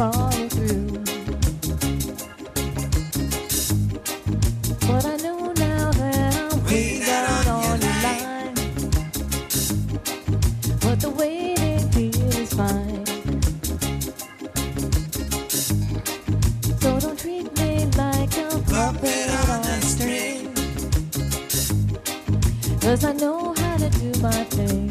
follow through. But I know now that I'm way down on your line. But the waiting here is fine. So don't treat me like a puppet on a string. 'Cause I know how to do my thing.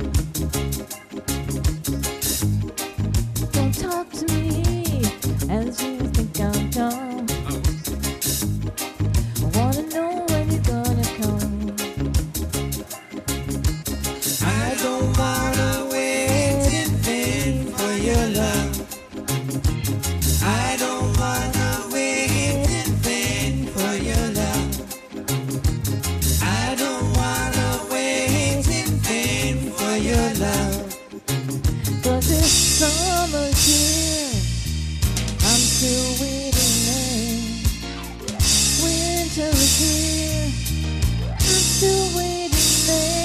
Don't talk to me as you think I'm dumb. I wanna know when you're gonna come. I don't wanna wait in vain for your love. I don't wanna wait in vain for your love. I don't wanna wait in vain for your love. 'Cause it's summer here, I'm still waiting there. Winter is here, I'm still waiting there.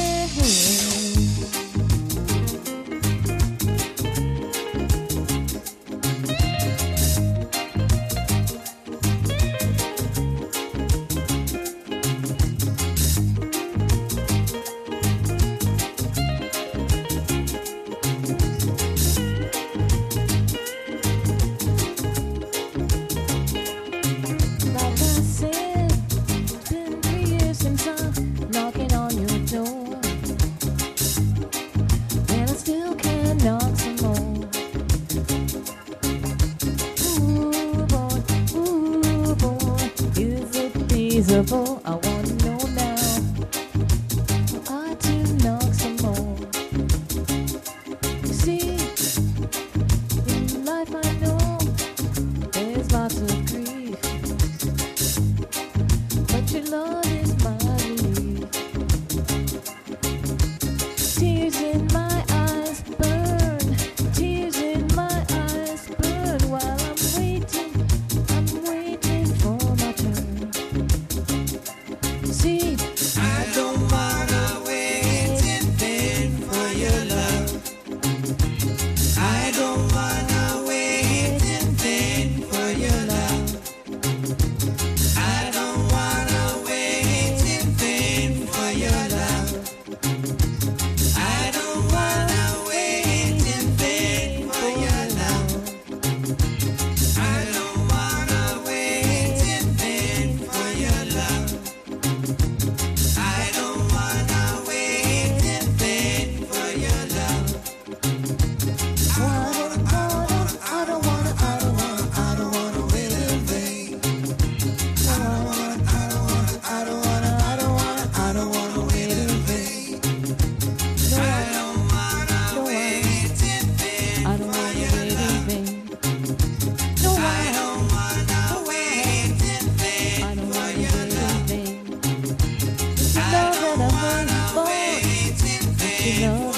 Like I said, it's been 3 years since I'm knocking on your door, and I still can knock some more. Ooh boy, is it feasible? I wanna know now. I do knock some more. You see, in life I know there's lots of grief, but your love is my relief. Tears in my eyes burn, tears in my eyes burn while I'm waiting for my turn. See, I don't wanna wait in vain for your love. I don't wanna wait in vain for your love. I don't wanna wait in vain for your love. I don't wanna wait in vain for your love. I don't wanna wait in vain for your love. I don't wanna wait in vain for your love. I don't wanna wait in vain. I don't wanna wait in vain. I don't wanna wait in vain I don't for wanna your wait in love. vain. No, I don't wanna wait in vain I don't for wanna your wait love. in vain. You I know don't that I'm wanna waiting for. wait in You vain know